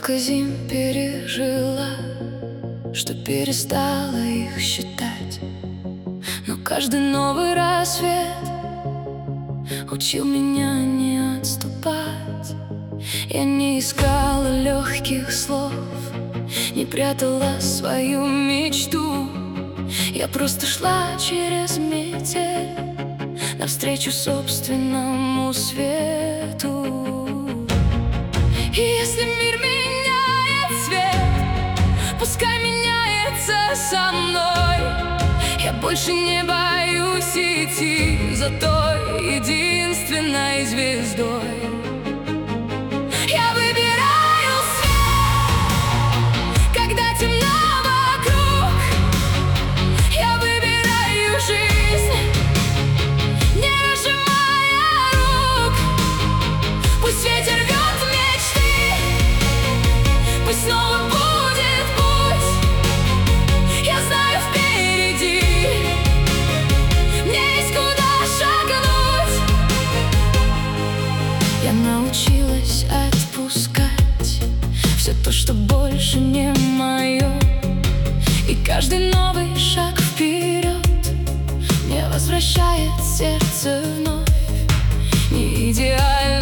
Столько зим пережила, что перестала их считать. Но каждый новый рассвет учил меня не отступать. Я не искала легких слов, не прятала свою мечту. Я просто шла через метель навстречу собственному свету. И если мир меняет цвет, пускай меняется со мной. Я больше не боюсь идти за той единственной звездой. Я выбираю свет, когда темно вокруг. Я выбираю жизнь, не разжимая рук. Пусть ветер рвет мечты, пусть снова будет путь. Я знаю, впереди мне есть куда шагнуть. Я научилась отпускать все то, что больше не мое. И каждый новый шаг вперед мне возвращает сердце вновь. Не идеально,